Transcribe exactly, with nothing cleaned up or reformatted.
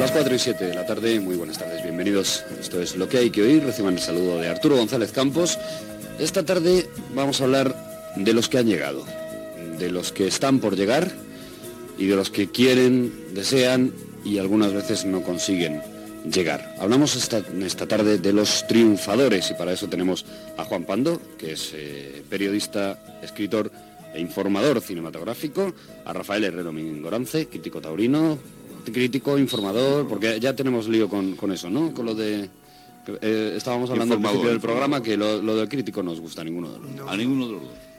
las cuatro y siete de la tarde, muy buenas tardes, bienvenidos. Esto es Lo que hay que oír, reciban el saludo de Arturo González Campos. Esta tarde vamos a hablar de los que han llegado, de los que están por llegar y de los que quieren, desean y algunas veces no consiguen llegar. Hablamos esta, esta tarde de los triunfadores y para eso tenemos a Juan Pando, que es eh, periodista, escritor e informador cinematográfico, a Rafael Herrero Mingorance, crítico taurino, crítico, informador, porque ya tenemos lío con, con eso, ¿no? Con lo de... Eh, estábamos hablando al principio del programa que lo, lo del crítico no nos gusta a ninguno de los dos. No. A ninguno de los dos.